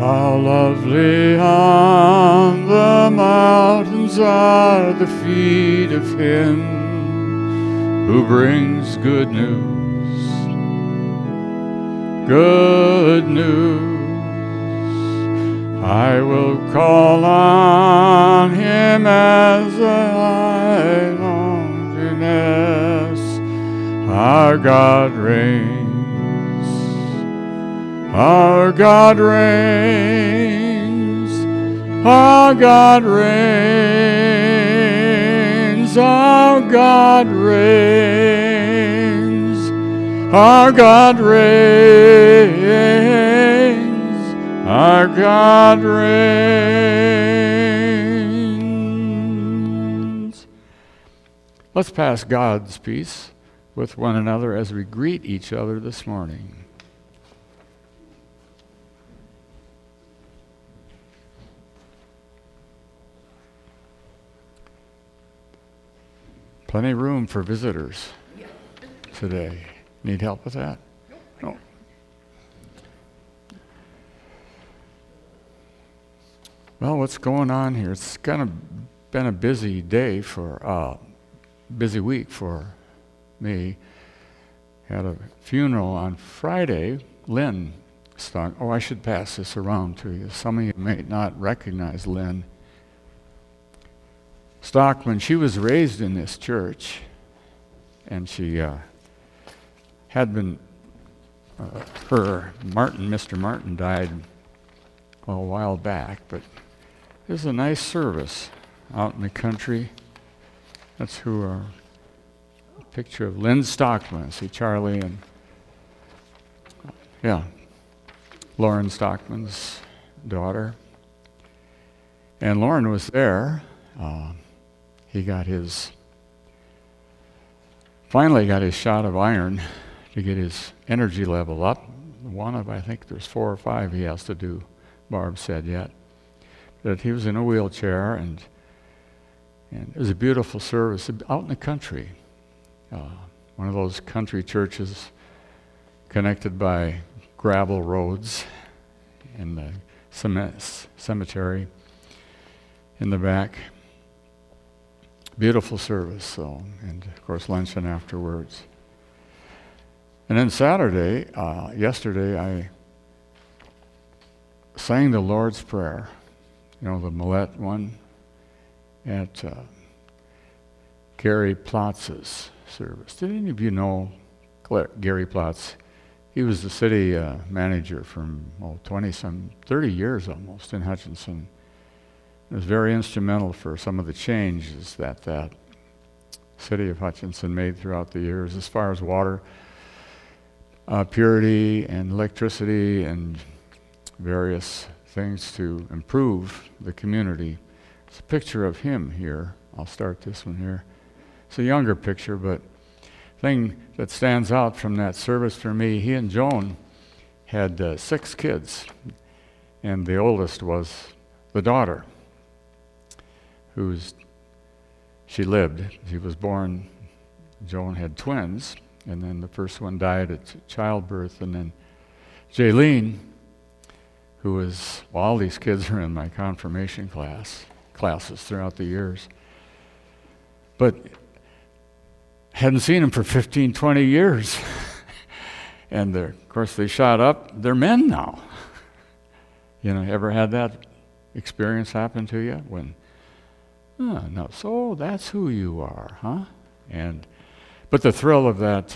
How lovely on the mountains are the feet of him who brings good news, good news. I will call on him as I long to nest. Our God reigns. Our God reigns, our God reigns, our God reigns, our God reigns, our God reigns. Let's pass God's peace with one another as we greet each other this morning. Plenty of room for visitors today. Need help with that? No. Well, what's going on here? It's kind of been a busy day for, busy week for me. Had a funeral on Friday. Lynn Stock. Oh, I should pass this around to you. Some of you may not recognize Lynn Stockman. She was raised in this church, and she had been, Mr. Martin died a while back, but there's a nice service out in the country. That's who our picture of Lynn Stockman. See Charlie and, Lauren Stockman's daughter. And Lauren was there. He finally got his shot of iron to get his energy level up. One of, I think there's 4 or 5 he has to do, Barb said yet. But he was in a wheelchair, and it was a beautiful service out in the country. One of those country churches connected by gravel roads and the cemetery in the back. Beautiful service, and of course luncheon afterwards. And then Saturday, yesterday, I sang the Lord's Prayer, the Millet one, at Gary Plotz's service. Did any of you know Gary Plotz? He was the city manager from 30 years almost in Hutchinson. It was very instrumental for some of the changes that city of Hutchinson made throughout the years as far as water purity and electricity and various things to improve the community. It's a picture of him here. I'll start this one here. It's a younger picture, but thing that stands out from that service for me, he and Joan had 6 kids, and the oldest was the daughter. She lived. She was born, Joan had twins, and then the first one died at childbirth, and then Jaylene, who was, all these kids are in my confirmation classes throughout the years, but hadn't seen them for 15, 20 years. And of course they shot up, they're men now. Ever had that experience happen to you? No, so that's who you are, huh? But the thrill of that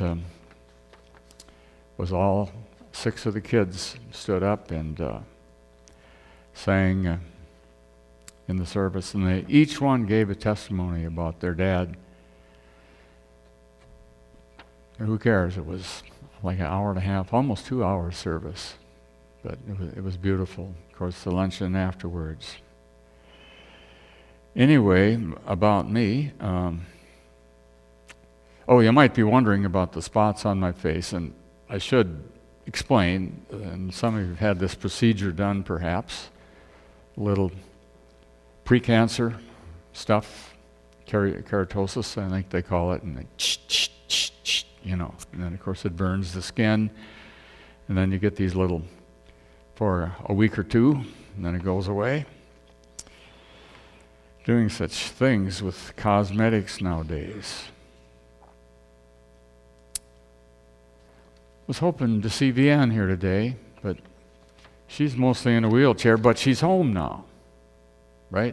was all 6 of the kids stood up and sang in the service, and each one gave a testimony about their dad. Who cares? It was like an hour and a half, almost 2 hours service, but it was beautiful. Of course, the luncheon afterwards. Anyway, about me, you might be wondering about the spots on my face, and I should explain, and some of you have had this procedure done perhaps, a little precancer stuff, keratosis, I think they call it, and and then of course it burns the skin, and then you get these little for a week or two, and then it goes away. Doing such things with cosmetics nowadays. Was hoping to see Vianne here today, but she's mostly in a wheelchair, but she's home now, right?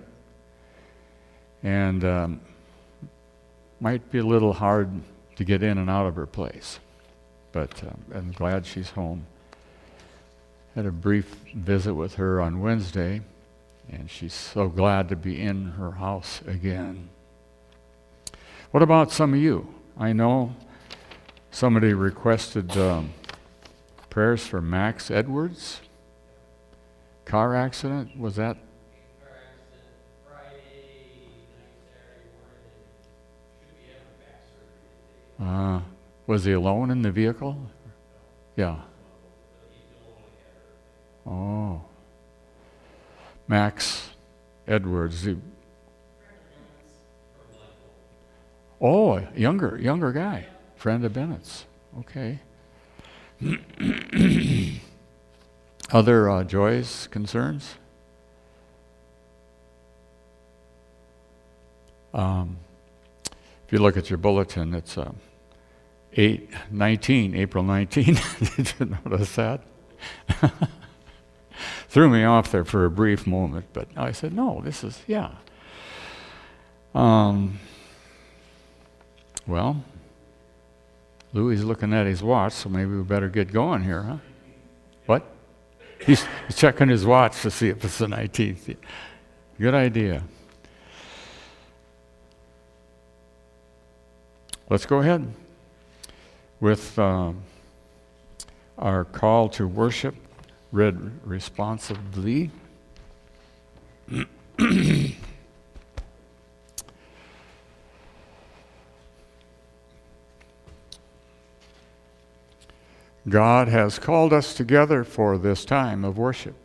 And might be a little hard to get in and out of her place, but I'm glad she's home. Had a brief visit with her on Wednesday, and she's so glad to be in her house again. What about some of you? I know somebody requested prayers for Max Edwards. Car accident, was that? Car accident Friday night, Saturday morning, and should be having back surgery today. Was he alone in the vehicle? Yeah. Oh. Max Edwards. Oh, younger guy. Friend of Bennett's. Okay. Other joys, concerns? If you look at your bulletin, it's April 19. Did you notice that? Threw me off there for a brief moment, but I said, no, this is, yeah. Well, Louis is looking at his watch, so maybe we better get going here, huh? What? He's checking his watch to see if it's the 19th. Good idea. Let's go ahead with our call to worship, read responsibly. God has called us together for this time of worship.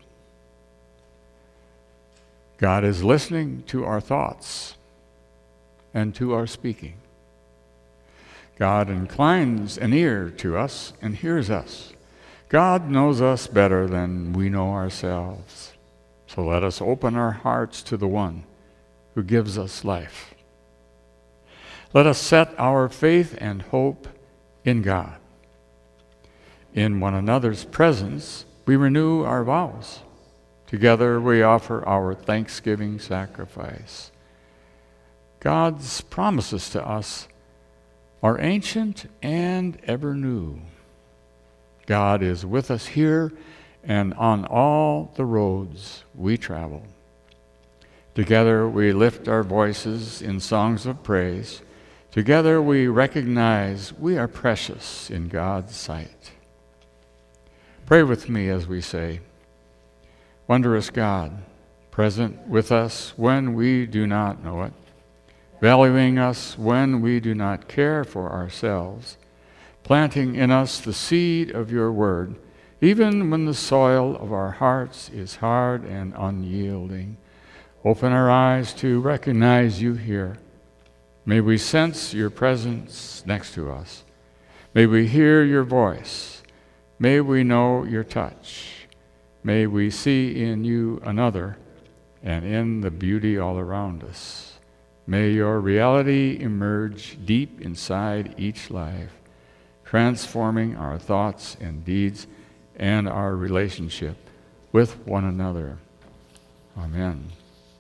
God is listening to our thoughts and to our speaking. God inclines an ear to us and hears us. God knows us better than we know ourselves. So let us open our hearts to the one who gives us life. Let us set our faith and hope in God. In one another's presence, we renew our vows. Together we offer our thanksgiving sacrifice. God's promises to us are ancient and ever new. God is with us here and on all the roads we travel. Together we lift our voices in songs of praise. Together we recognize we are precious in God's sight. Pray with me as we say, wondrous God, present with us when we do not know it, valuing us when we do not care for ourselves, planting in us the seed of your word, even when the soil of our hearts is hard and unyielding. Open our eyes to recognize you here. May we sense your presence next to us. May we hear your voice. May we know your touch. May we see in you another and in the beauty all around us. May your reality emerge deep inside each life, transforming our thoughts and deeds and our relationship with one another. Amen.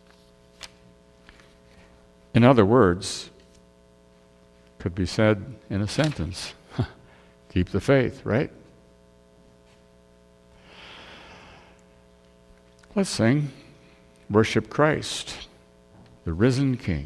In other words, could be said in a sentence, keep the faith, right? Let's sing, worship Christ, the risen King.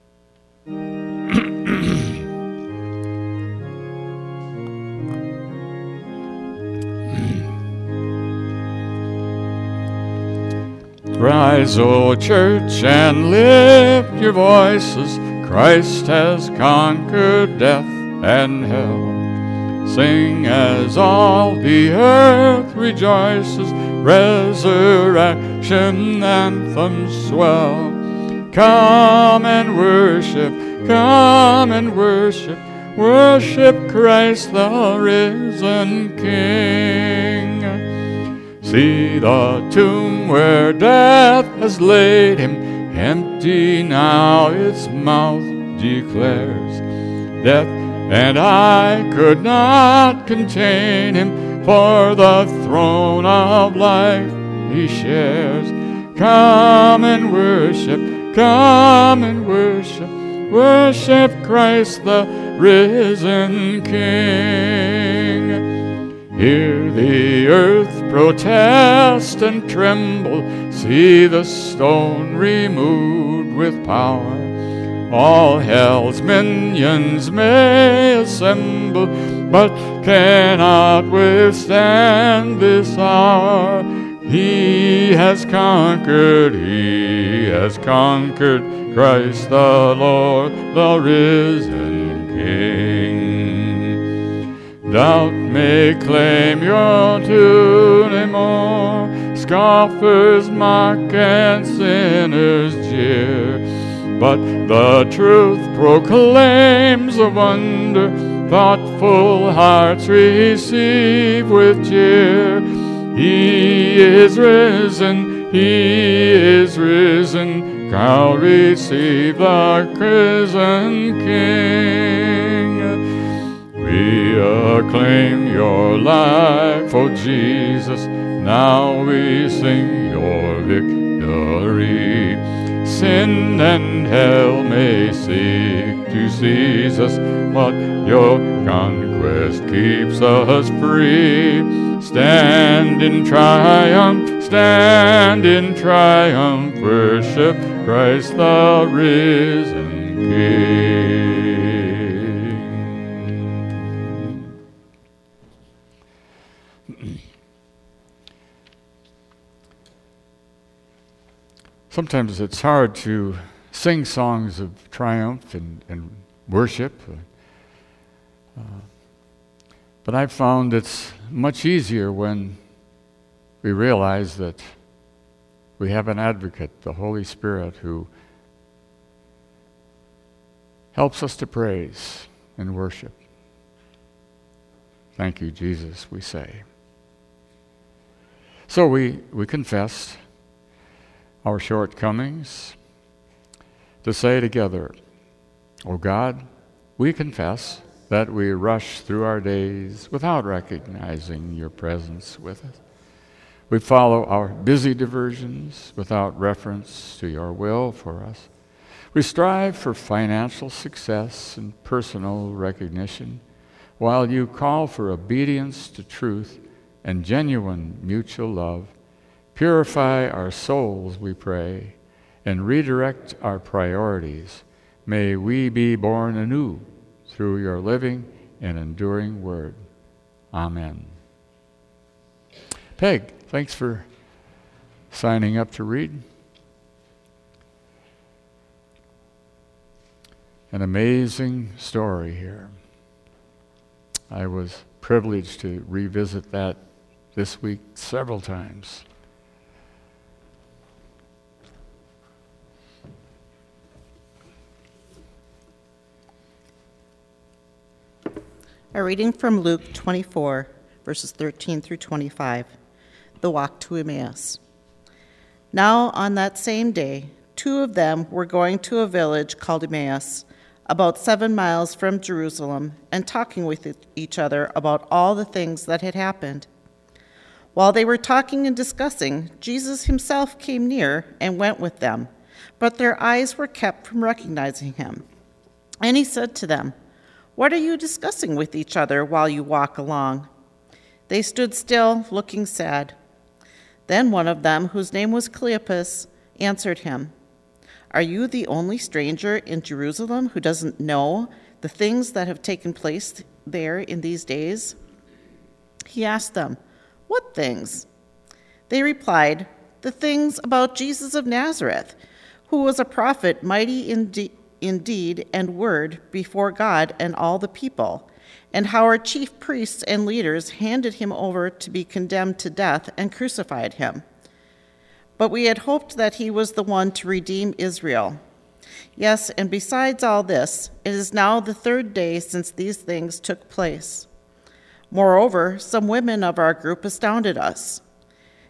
Rise, O church, and lift your voices. Christ has conquered death and hell. Sing as all the earth rejoices, resurrection anthems swell. Come and worship, worship Christ the risen King. See the tomb where death has laid him, empty now its mouth declares. Death and I could not contain him, for the throne of life he shares. Come and worship, worship Christ the risen King. Hear the earth protest and tremble, see the stone removed with power. All hell's minions may assemble, but cannot withstand this hour. He has conquered, Christ the Lord, the risen King. Doubt may claim your tune anymore, scoffers mock and sinners jeer, but the truth proclaims a wonder, thoughtful hearts receive with cheer. He is risen, now receive the risen King. We acclaim your life, O Jesus, now we sing your victory. Sin and hell may seek to seize us, but your conquest keeps us free. Stand in triumph, worship Christ the risen King. Sometimes it's hard to sing songs of triumph and worship, but I've found it's much easier when we realize that we have an advocate, the Holy Spirit, who helps us to praise and worship. Thank you, Jesus, we say. So we confess our shortcomings, to say together, O God, we confess that we rush through our days without recognizing your presence with us. We follow our busy diversions without reference to your will for us. We strive for financial success and personal recognition, while you call for obedience to truth and genuine mutual love. Purify our souls, we pray, and redirect our priorities. May we be born anew through your living and enduring word. Amen. Peg, thanks for signing up to read. An amazing story here. I was privileged to revisit that this week several times. A reading from Luke 24, verses 13 through 25, the walk to Emmaus. Now on that same day, two of them were going to a village called Emmaus, about 7 miles from Jerusalem, and talking with each other about all the things that had happened. While they were talking and discussing, Jesus himself came near and went with them, but their eyes were kept from recognizing him. And he said to them, "What are you discussing with each other while you walk along?" They stood still, looking sad. Then one of them, whose name was Cleopas, answered him, "Are you the only stranger in Jerusalem who doesn't know the things that have taken place there in these days?" He asked them, "What things?" They replied, "The things about Jesus of Nazareth, who was a prophet, mighty in deed and word before God and all the people, and how our chief priests and leaders handed him over to be condemned to death and crucified him. But we had hoped that he was the one to redeem Israel. Yes, and besides all this, it is now the 3rd day since these things took place. Moreover, some women of our group astounded us.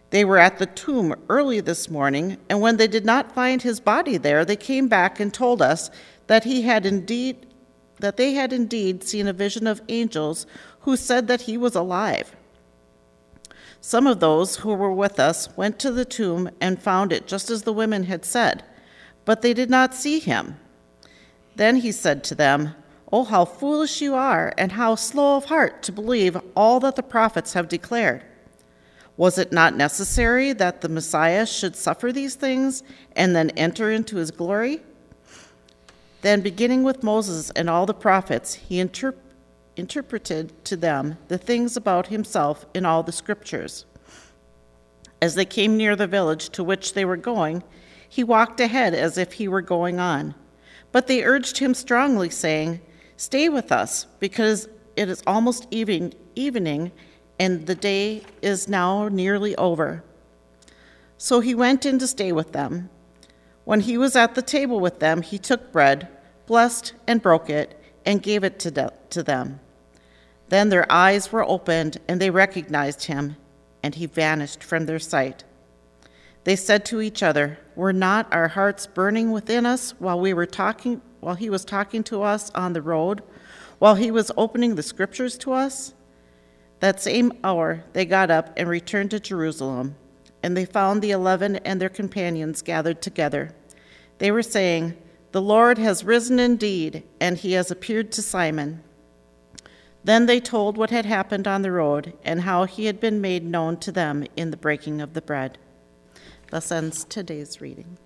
They were at the tomb early this morning, and when they did not find his body there, they came back and told us that they had indeed seen a vision of angels who said that he was alive. Some of those who were with us went to the tomb and found it just as the women had said, but they did not see him. Then he said to them, "Oh, how foolish you are, and how slow of heart to believe all that the prophets have declared. Was it not necessary that the Messiah should suffer these things and then enter into his glory?" Then, beginning with Moses and all the prophets, he interpreted to them the things about himself in all the scriptures. As they came near the village to which they were going, he walked ahead as if he were going on. But they urged him strongly, saying, "Stay with us, because it is almost evening, and the day is now nearly over." So he went in to stay with them. When he was at the table with them, he took bread, blessed and broke it, and gave it to them. Then their eyes were opened, and they recognized him, and he vanished from their sight. They said to each other, "Were not our hearts burning within us while he was talking to us on the road, while he was opening the scriptures to us?" That same hour they got up and returned to Jerusalem, and they found the 11 and their companions gathered together. They were saying, "The Lord has risen indeed, and he has appeared to Simon." Then they told what had happened on the road and how he had been made known to them in the breaking of the bread. Thus ends today's reading.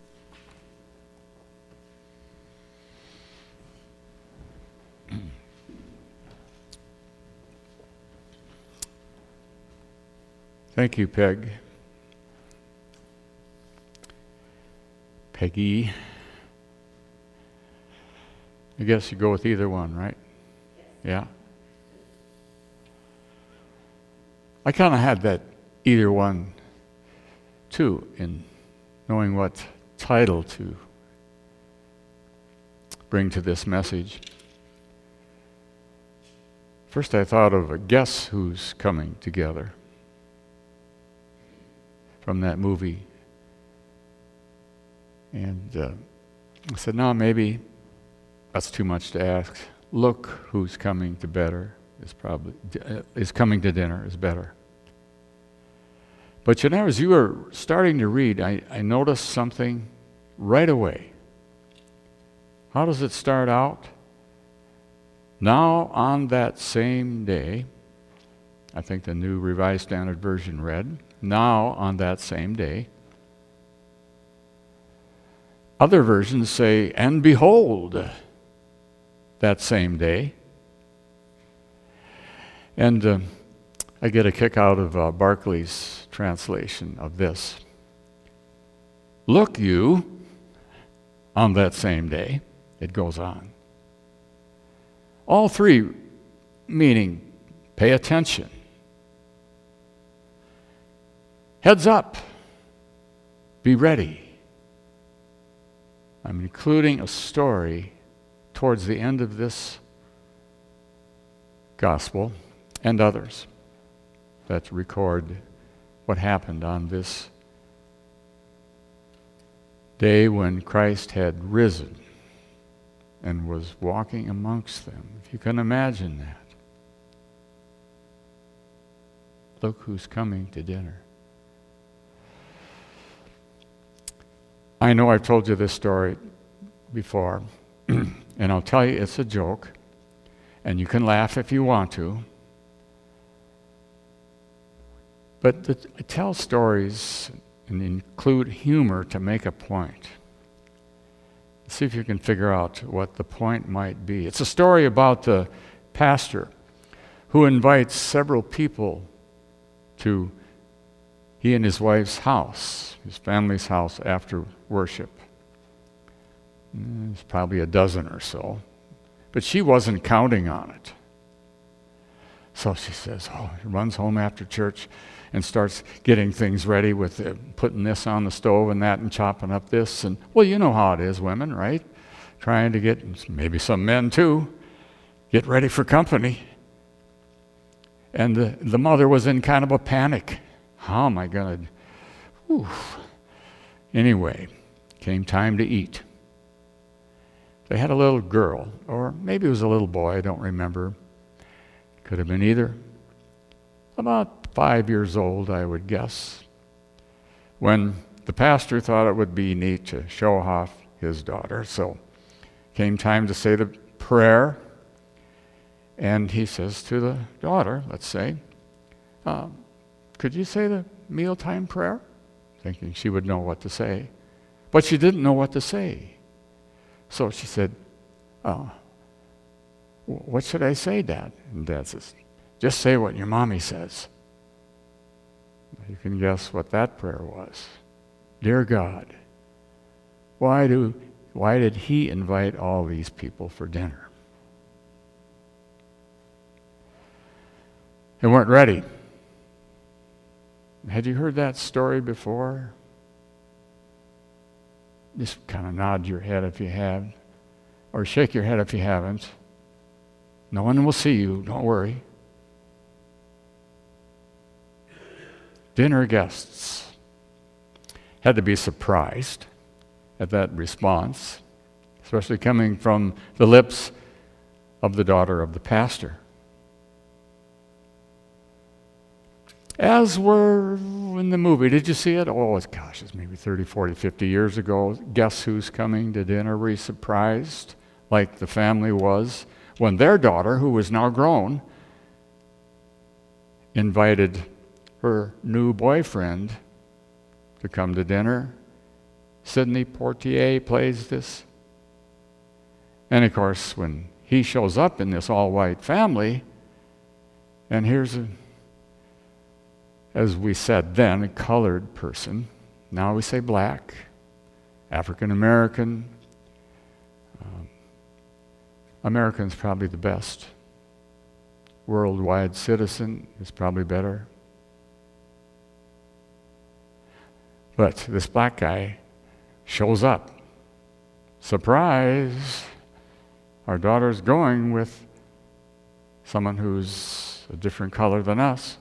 Thank you, Peggy. I guess you go with either one, right? Yeah. I kind of had that either one too, in knowing what title to bring to this message. First I thought of a Guess Who's Coming Together from that movie. And I said, no, maybe that's too much to ask. Look who's coming to better is coming to dinner is better. But as you were starting to read, I noticed something right away. How does it start out? Now on that same day, I think the New Revised Standard Version read, now on that same day. Other versions say, and behold, that same day. And I get a kick out of Barclay's translation of this. Look you, on that same day, it goes on. All three meaning pay attention. Heads up. Be ready. I'm including a story towards the end of this gospel and others that record what happened on this day when Christ had risen and was walking amongst them. If you can imagine that. Look who's coming to dinner. I know I've told you this story before, and I'll tell you it's a joke, and you can laugh if you want to. But I tell stories and include humor to make a point. See if you can figure out what the point might be. It's a story about the pastor who invites several people to he and his wife's house, his family's house, after worship. There's probably a dozen or so. But she wasn't counting on it. So she says, runs home after church and starts getting things ready with putting this on the stove and that and chopping up this. And, well, you know how it is, women, right? Trying to get, maybe some men too, get ready for company. And the mother was in kind of a panic. How am I going to Whew. Anyway, came time to eat. They had a little girl, or maybe it was a little boy, I don't remember. Could have been either. About 5 years old, I would guess, when the pastor thought it would be neat to show off his daughter. So came time to say the prayer, and he says to the daughter, let's say, could you say the mealtime prayer? Thinking she would know what to say. But she didn't know what to say. So she said, what should I say, Dad? And Dad says, just say what your mommy says. You can guess what that prayer was. Dear God, why did he invite all these people for dinner? They weren't ready. Had you heard that story before? Just kind of nod your head if you have, or shake your head if you haven't. No one will see you, don't worry. Dinner guests had to be surprised at that response, especially coming from the lips of the daughter of the pastor. As were in the movie, did you see it? Oh, gosh, it's maybe 30, 40, 50 years ago. Guess who's coming to dinner? Were you surprised, like the family was, when their daughter, who was now grown, invited her new boyfriend to come to dinner? Sidney Poitier plays this. And of course, when he shows up in this all-white family, and here's as we said then, a colored person. Now we say black, African American. American's probably the best. Worldwide citizen is probably better. But this black guy shows up. Surprise! Our daughter's going with someone who's a different color than us.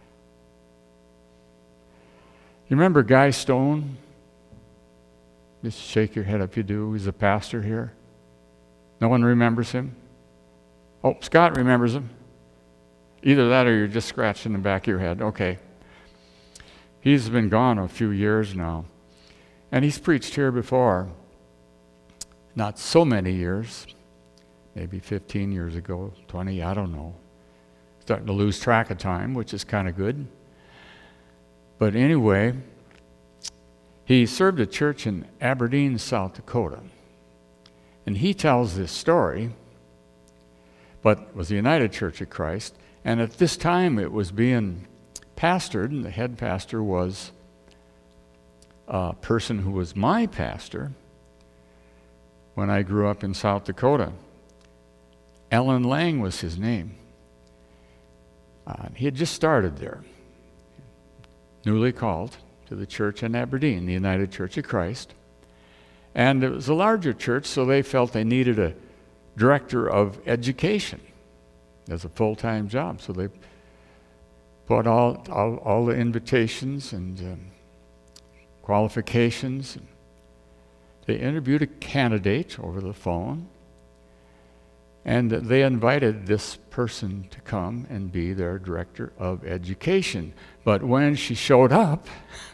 You remember Guy Stone? Just shake your head if you do. He's a pastor here. No one remembers him? Oh, Scott remembers him. Either that or you're just scratching the back of your head. Okay. He's been gone a few years now. And he's preached here before. Not so many years. Maybe 15 years ago, 20, I don't know. Starting to lose track of time, which is kind of good. But anyway, he served a church in Aberdeen, South Dakota. And he tells this story, but it was the United Church of Christ. And at this time it was being pastored, and the head pastor was a person who was my pastor when I grew up in South Dakota. Alan Lang was his name. He had just started there, newly called to the church in Aberdeen, the United Church of Christ. And it was a larger church, so they felt they needed a director of education as a full-time job. So they put all the invitations and qualifications. They interviewed a candidate over the phone, and they invited this person to come and be their director of education. But when she showed up,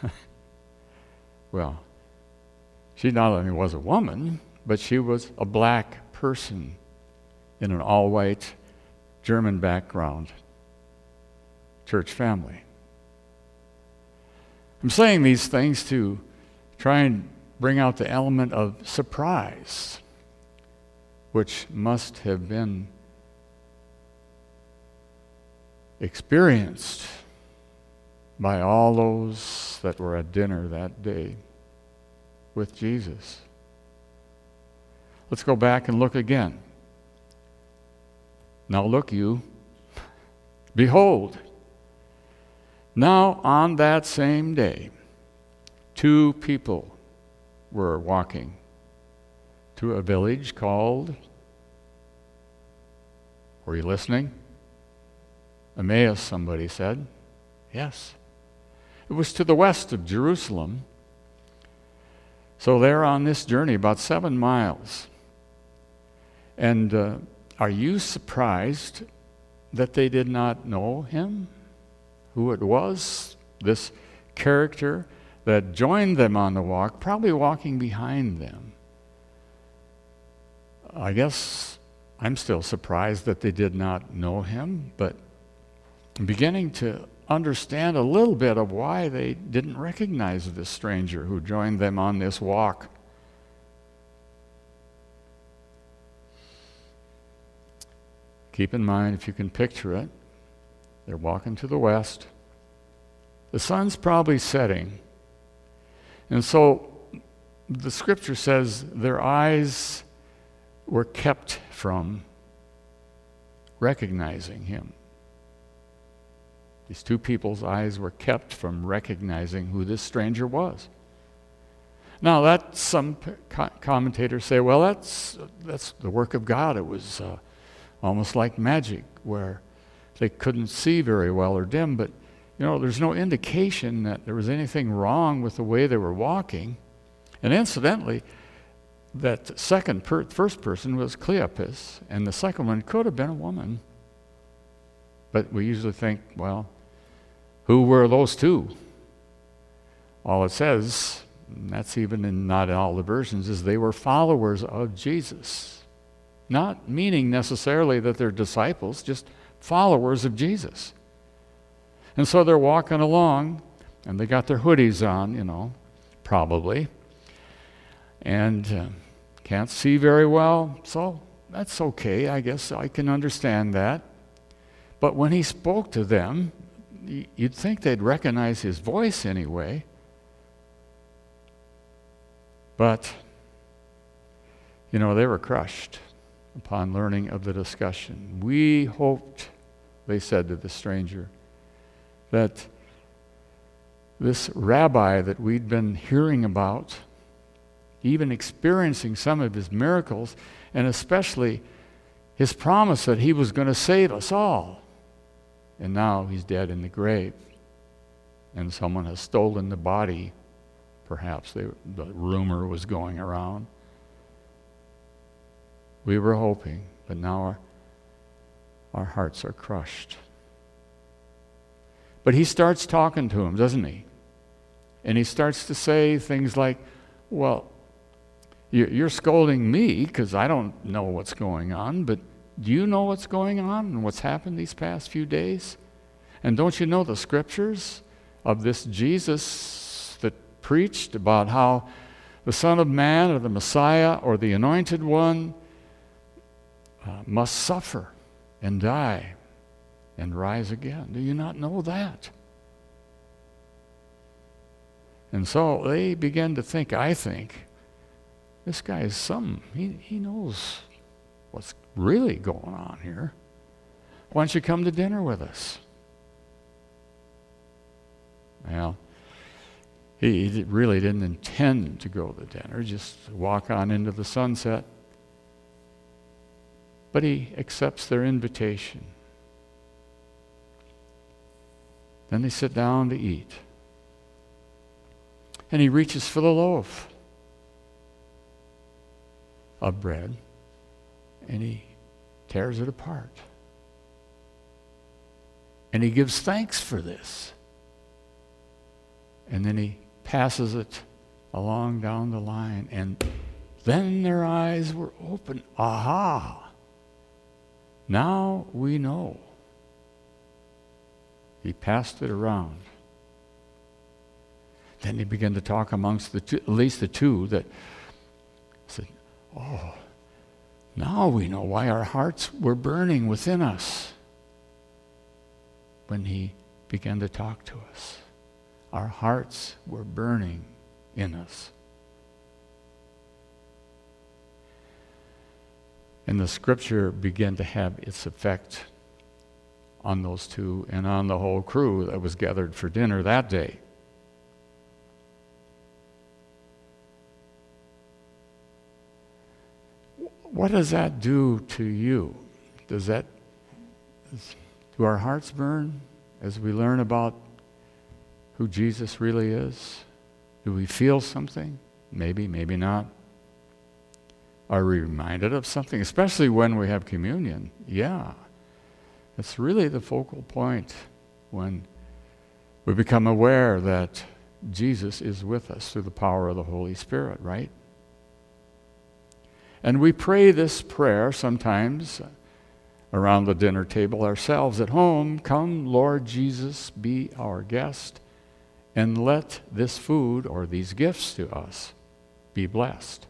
well, she not only was a woman, but she was a black person in an all-white German background church family. I'm saying these things to try and bring out the element of surprise, which must have been experienced by all those that were at dinner that day with Jesus. Let's go back and look again. Now look you, behold, now on that same day, two people were walking to a village called, were you listening? Emmaus, somebody said. Yes. It was to the west of Jerusalem. So they're on this journey about 7 miles. And are you surprised that they did not know him? Who it was? This character that joined them on the walk, probably walking behind them. I guess I'm still surprised that they did not know him, but I'm beginning to understand a little bit of why they didn't recognize this stranger who joined them on this walk. Keep in mind, if you can picture it, they're walking to the west. The sun's probably setting. And so the scripture says their eyes were kept from recognizing him. These two people's eyes were kept from recognizing who this stranger was. Now, that some commentators say, well, that's the work of God. It was almost like magic, where they couldn't see very well or dim, but there's no indication that there was anything wrong with the way they were walking. And incidentally, that first person was Cleopas, and the second one could have been a woman. But we usually think, well, who were those two? All it says, and that's even not in all the versions, is they were followers of Jesus. Not meaning necessarily that they're disciples, just followers of Jesus. And so they're walking along, and they got their hoodies on, probably. And can't see very well, so that's okay. I guess I can understand that. But when he spoke to them, you'd think they'd recognize his voice anyway. But, they were crushed upon learning of the discussion. We hoped, they said to the stranger, that this rabbi that we'd been hearing about, even experiencing some of his miracles, and especially his promise that he was going to save us all. And now he's dead in the grave. And someone has stolen the body, perhaps. The rumor was going around. We were hoping, but now our hearts are crushed. But he starts talking to him, doesn't he? And he starts to say things like, well, you're scolding me because I don't know what's going on, but do you know what's going on and what's happened these past few days? And don't you know the scriptures of this Jesus that preached about how the Son of Man or the Messiah or the Anointed One must suffer and die and rise again? Do you not know that? And so they began to think, I think, this guy is he knows what's really going on here. Why don't you come to dinner with us? Well, he really didn't intend to go to dinner, just walk on into the sunset. But he accepts their invitation. Then they sit down to eat. And he reaches for the loaf of bread, and he tears it apart. And he gives thanks for this. And then he passes it along down the line, and then their eyes were open. Aha! Now we know. He passed it around. Then he began to talk amongst the two, at least the two, that said, oh, now we know why our hearts were burning within us when he began to talk to us. Our hearts were burning in us. And the scripture began to have its effect on those two and on the whole crew that was gathered for dinner that day. What does that do to you? Do our hearts burn as we learn about who Jesus really is? Do we feel something? Maybe, maybe not. Are we reminded of something, especially when we have communion? Yeah. It's really the focal point when we become aware that Jesus is with us through the power of the Holy Spirit, right? And we pray this prayer sometimes around the dinner table ourselves at home. Come, Lord Jesus, be our guest, and let this food or these gifts to us be blessed.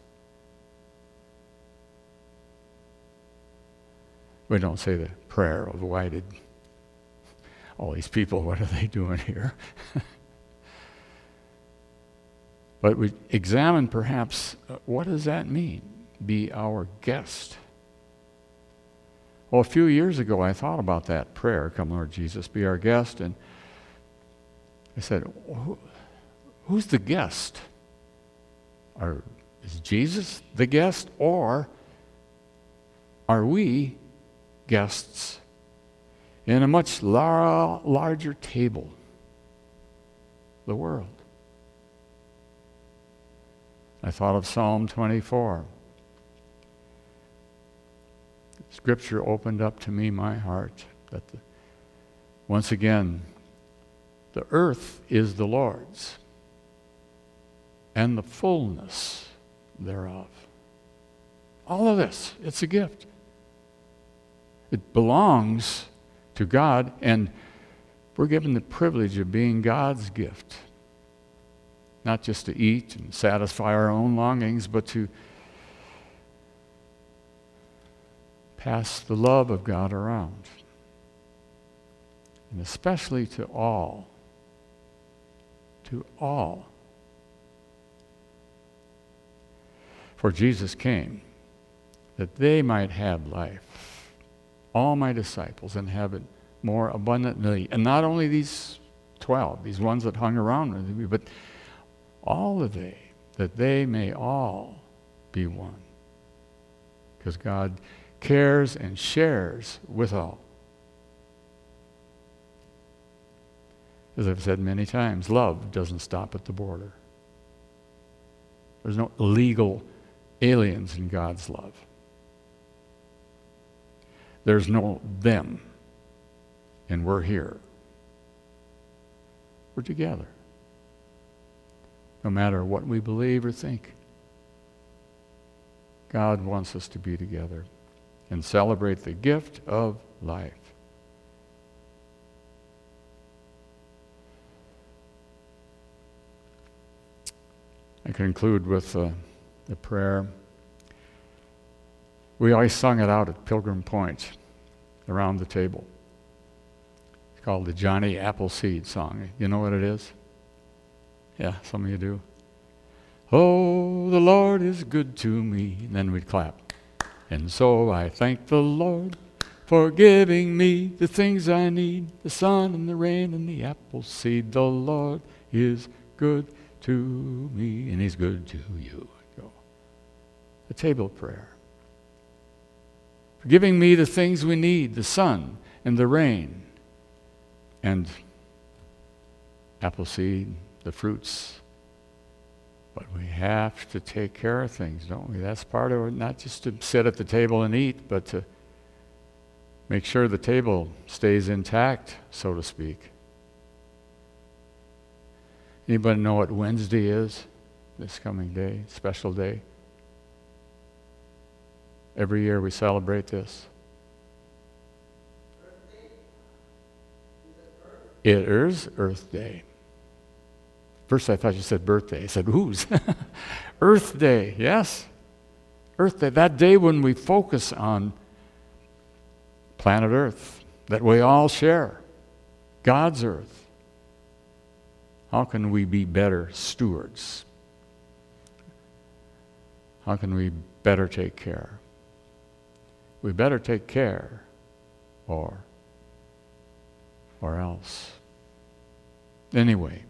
We don't say the prayer of why did all these people, what are they doing here? But we examine perhaps, what does that mean? Be our guest. Well, a few years ago I thought about that prayer, come Lord Jesus, be our guest, and I said, who's the guest? Is Jesus the guest, or are we guests in a much larger table, the world? I thought of Psalm 24. Scripture opened up to me my heart that once again, the earth is the Lord's and the fullness thereof. All of this, it's a gift. It belongs to God, and we're given the privilege of being God's gift. Not just to eat and satisfy our own longings, but to pass the love of God around. And especially to all. To all. For Jesus came that they might have life, all my disciples, and have it more abundantly. And not only these 12, these ones that hung around with me, but all of they, that they may all be one. Because God cares and shares with all. As I've said many times, love doesn't stop at the border. There's no illegal aliens in God's love. There's no them, and we're here. We're together. No matter what we believe or think, God wants us to be together and celebrate the gift of life. I conclude with a prayer. We always sung it out at Pilgrim Point around the table. It's called the Johnny Appleseed song. You know what it is? Yeah, some of you do. Oh, the Lord is good to me. And then we'd clap. And so I thank the Lord for giving me the things I need, the sun and the rain and the apple seed. The Lord is good to me, and He's good to you. Go. A table prayer. For giving me the things we need, the sun and the rain, and apple seed, the fruits. But we have to take care of things, don't we? That's part of it, not just to sit at the table and eat, but to make sure the table stays intact, so to speak. Anybody know what Wednesday is? This coming day, special day. Every year we celebrate this. It is Earth Day. First I thought you said birthday. I said, whose? Earth Day, yes. Earth Day, that day when we focus on planet Earth, that we all share, God's earth. How can we be better stewards? How can we better take care? We better take care, or else. Anyway,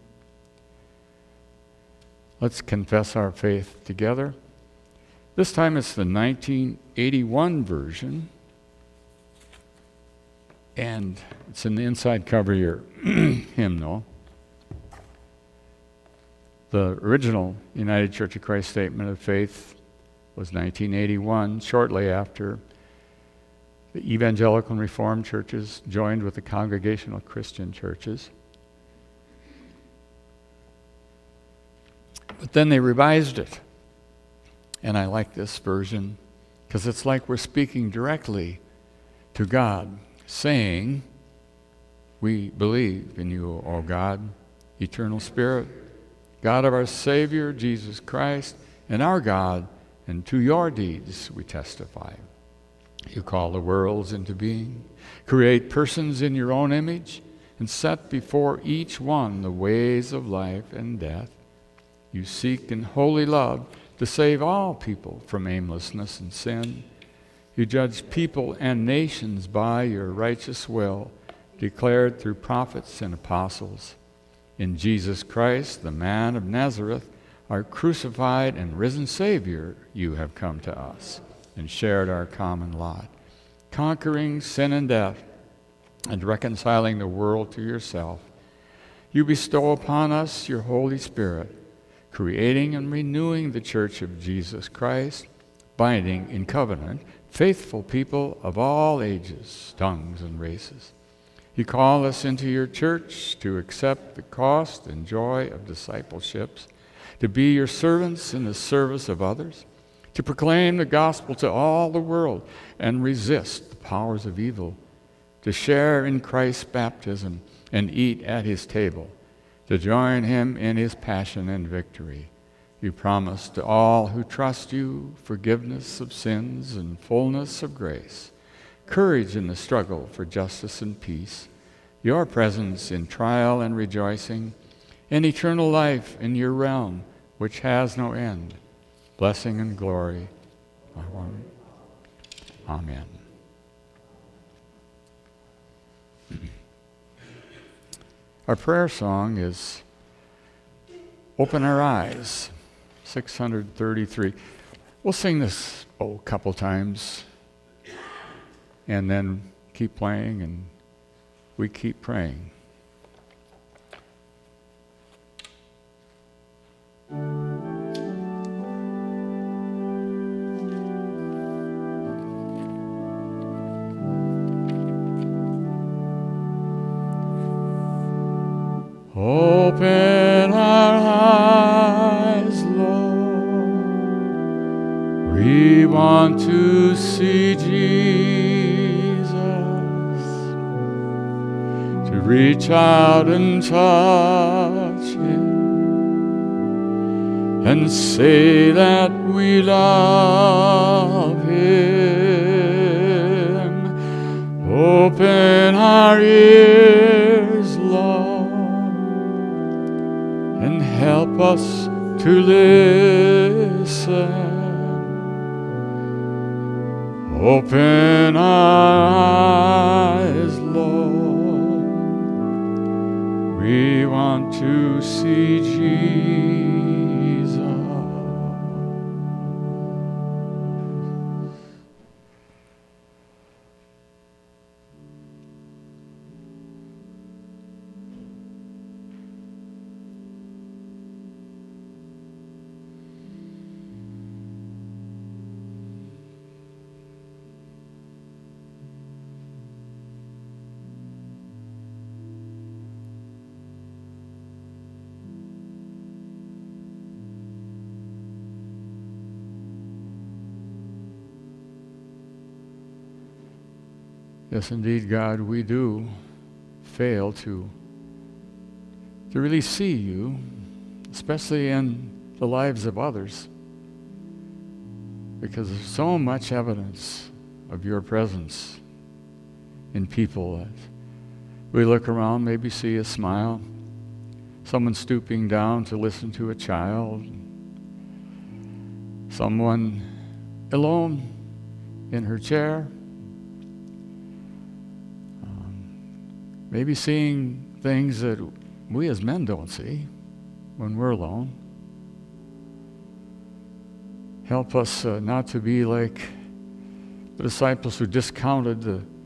let's confess our faith together. This time it's the 1981 version, and it's in the inside cover of your hymnal. The original United Church of Christ Statement of Faith was 1981, shortly after the Evangelical and Reformed churches joined with the Congregational Christian churches. But then they revised it. And I like this version because it's like we're speaking directly to God, saying, "We believe in you, O God, eternal Spirit, God of our Savior, Jesus Christ, and our God, and to your deeds we testify. You call the worlds into being, create persons in your own image, and set before each one the ways of life and death. You seek in holy love to save all people from aimlessness and sin. You judge people and nations by your righteous will, declared through prophets and apostles. In Jesus Christ, the man of Nazareth, our crucified and risen Savior, you have come to us and shared our common lot, conquering sin and death and reconciling the world to yourself. You bestow upon us your Holy Spirit, creating and renewing the church of Jesus Christ, binding in covenant faithful people of all ages, tongues, and races. You call us into your church to accept the cost and joy of discipleships, to be your servants in the service of others, to proclaim the gospel to all the world and resist the powers of evil, to share in Christ's baptism and eat at his table, to join him in his passion and victory. You promise to all who trust you forgiveness of sins and fullness of grace, courage in the struggle for justice and peace, your presence in trial and rejoicing, and eternal life in your realm, which has no end. Blessing and glory. Amen. Our prayer song is Open Our Eyes, 633. We'll sing this a couple times and then keep playing and we keep praying. Open our eyes, Lord. We want to see Jesus, to reach out and touch him and say that we love him. Open our ears, Lord, and help us to listen. Open our eyes, Lord. We want to see Jesus. Yes, indeed, God, we do fail to really see you, especially in the lives of others, because there's so much evidence of your presence in people that we look around, maybe see a smile, someone stooping down to listen to a child, someone alone in her chair, maybe seeing things that we as men don't see when we're alone. Help us not to be like the disciples who discounted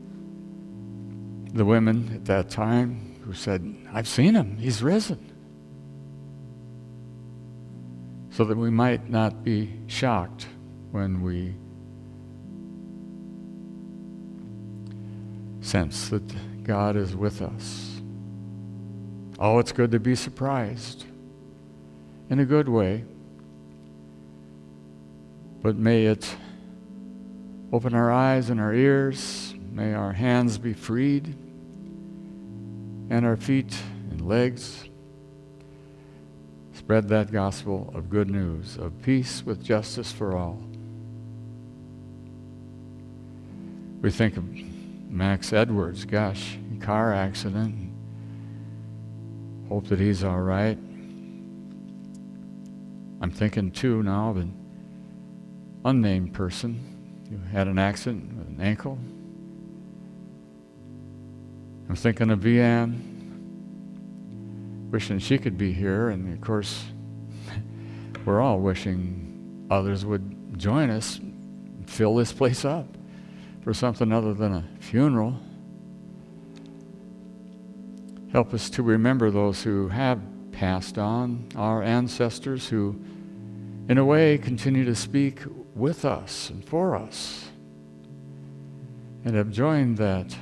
the women at that time who said, I've seen him, he's risen. so that we might not be shocked when we sense that God is with us. Oh, it's good to be surprised in a good way, but may it open our eyes and our ears. May our hands be freed and our feet and legs. Spread that gospel of good news, of peace with justice for all. We think of Max Edwards, gosh, car accident. Hope that he's all right. I'm thinking too now of an unnamed person who had an accident with an ankle. I'm thinking of Vianne, wishing she could be here, and of course, we're all wishing others would join us, fill this place up for something other than a funeral. Help us to remember those who have passed on, our ancestors who, in a way, continue to speak with us and for us, and have joined that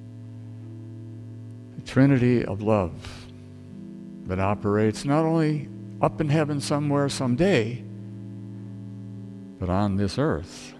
Trinity of love that operates not only up in heaven somewhere someday, but on this earth,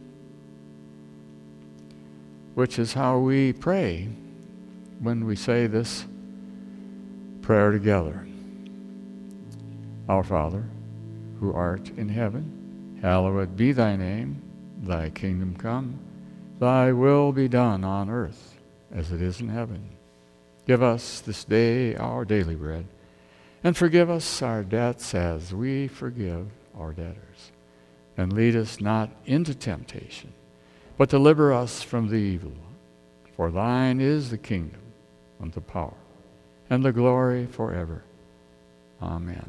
which is how we pray when we say this prayer together. Our Father, who art in heaven, hallowed be thy name. Thy kingdom come, thy will be done on earth as it is in heaven. Give us this day our daily bread, and forgive us our debts as we forgive our debtors. And lead us not into temptation, but deliver us from the evil one. For thine is the kingdom, and the power, and the glory forever. Amen.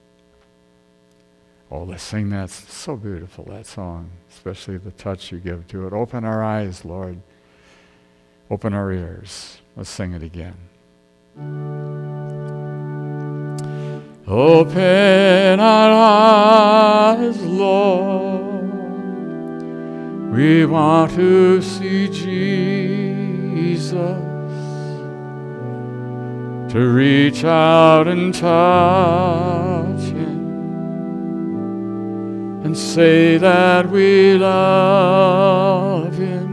Oh, let's sing that. It's so beautiful, that song, especially the touch you give to it. Open our eyes, Lord. Open our ears. Let's sing it again. Open our eyes, Lord. We want to see Jesus, to reach out and touch Him, and say that we love Him.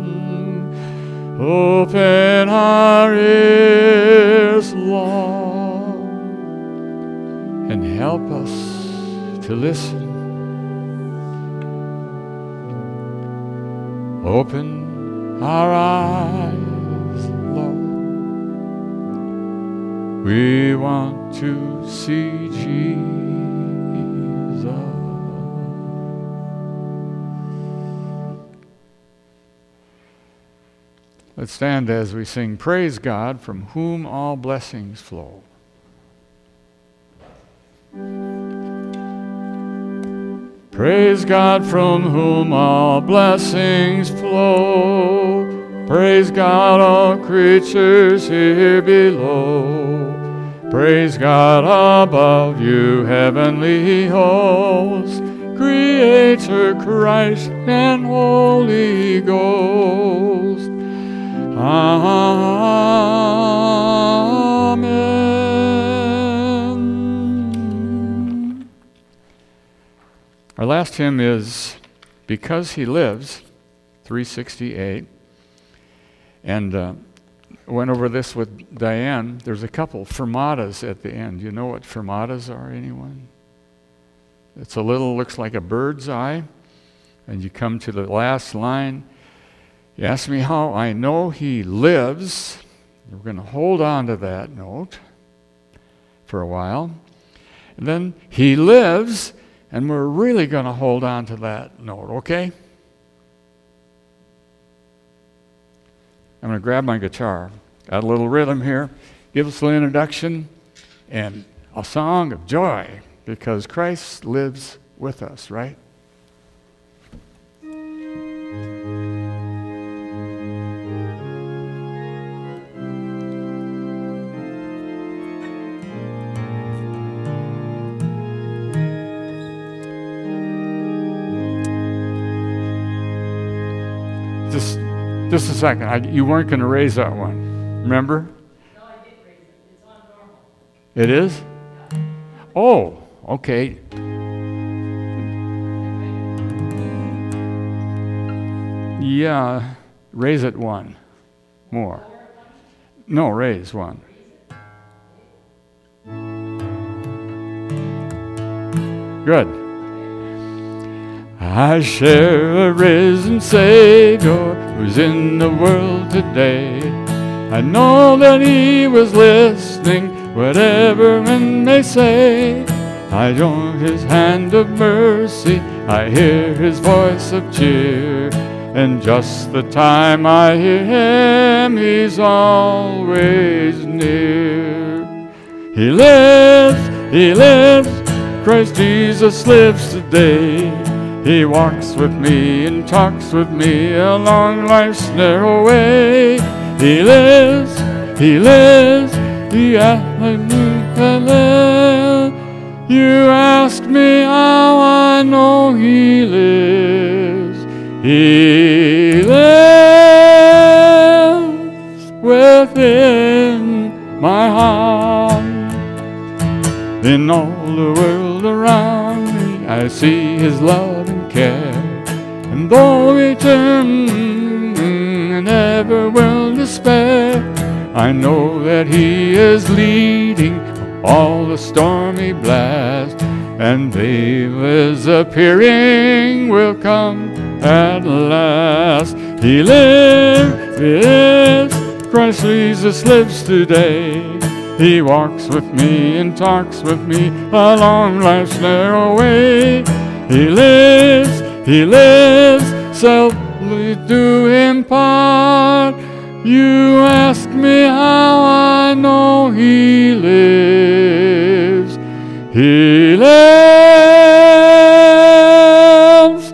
Open our ears, Lord, and help us to listen. Open our eyes, Lord. We want to see Jesus. Let's stand as we sing Praise God, from whom all blessings flow. Praise God, from whom all blessings flow. Praise God, all creatures here below. Praise God above you, heavenly hosts, Creator, Christ, and Holy Ghost. Amen. Our last hymn is Because He Lives, 368. And went over this with Diane. There's a couple fermatas at the end. You know what fermatas are, anyone? It's a little, looks like a bird's eye. And you come to the last line. You ask me how I know He lives. We're going to hold on to that note for a while. And then He lives, and we're really going to hold on to that note, okay? I'm going to grab my guitar. Got a little rhythm here. Give us an introduction and a song of joy, because Christ lives with us, right? Just a second. You weren't going to raise that one. Remember? No, I did raise it. It's on normal. It is? Oh, okay. Yeah, raise it one more. No, raise one. Good. I share a risen Savior who's in the world today. I know that He was listening, whatever men may say. I join His hand of mercy, I hear His voice of cheer. And just the time I hear Him, He's always near. He lives, Christ Jesus lives today. He walks with me and talks with me along life's narrow way. He lives, you ask me how I know He lives. He lives within my heart. In all the world around me, I see His love and care. And though we turn and never will despair, I know that He is leading all the stormy blast, and day is appearing will come at last. He lives, Christ Jesus lives today. He walks with me and talks with me along life's narrow way. He lives, self to impart. You ask me how I know He lives. He lives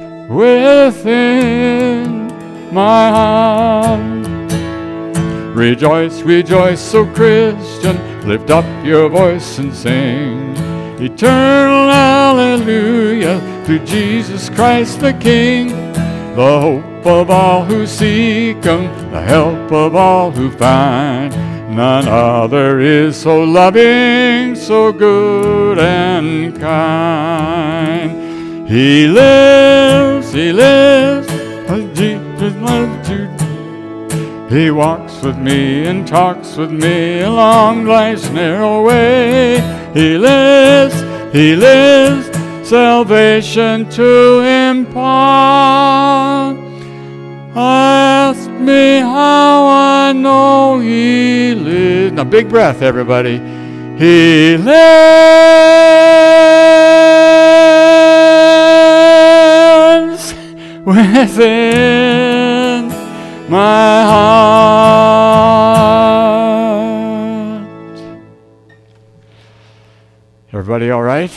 within my heart. Rejoice, rejoice, O Christian, lift up your voice and sing. Eternal hallelujah to Jesus Christ the King, the hope of all who seek Him, the help of all who find. None other is so loving, so good and kind. He lives, Jesus loves you. He walks with me and talks with me along life's narrow way. He lives, salvation to impart. Ask me how I know He lives. Now, big breath, everybody. He lives within my heart. Everybody all right?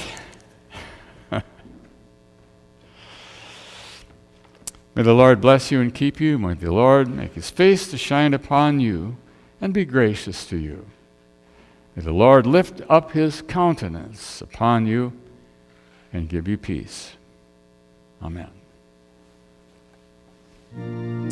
May the Lord bless you and keep you. May the Lord make His face to shine upon you and be gracious to you. May the Lord lift up His countenance upon you and give you peace. Amen.